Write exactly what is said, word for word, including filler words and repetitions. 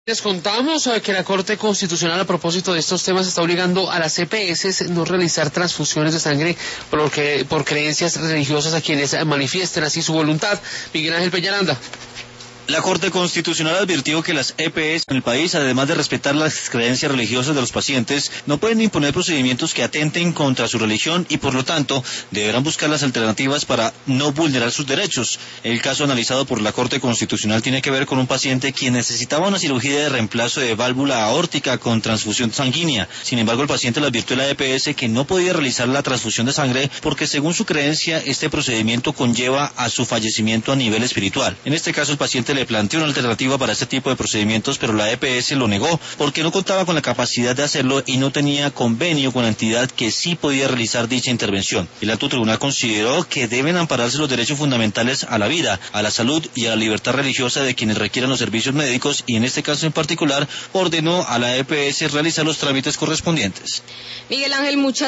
Les contamos eh, que la Corte Constitucional, a propósito de estos temas, está obligando a las E P S no realizar transfusiones de sangre por, lo que, por creencias religiosas a quienes manifiesten así su voluntad. Miguel Ángel Peñaranda. La Corte Constitucional advirtió que las E P S en el país, además de respetar las creencias religiosas de los pacientes, no pueden imponer procedimientos que atenten contra su religión y, por lo tanto, deberán buscar las alternativas para no vulnerar sus derechos. El caso analizado por la Corte Constitucional tiene que ver con un paciente quien necesitaba una cirugía de reemplazo de válvula aórtica con transfusión sanguínea. Sin embargo, el paciente le advirtió a la E P S que no podía realizar la transfusión de sangre porque, según su creencia, este procedimiento conlleva a su fallecimiento a nivel espiritual. En este caso, el paciente le planteó una alternativa para este tipo de procedimientos, pero la E P S lo negó porque no contaba con la capacidad de hacerlo y no tenía convenio con la entidad que sí podía realizar dicha intervención. El alto tribunal consideró que deben ampararse los derechos fundamentales a la vida, a la salud y a la libertad religiosa de quienes requieran los servicios médicos y en este caso en particular ordenó a la E P S realizar los trámites correspondientes. Miguel Ángel, muchas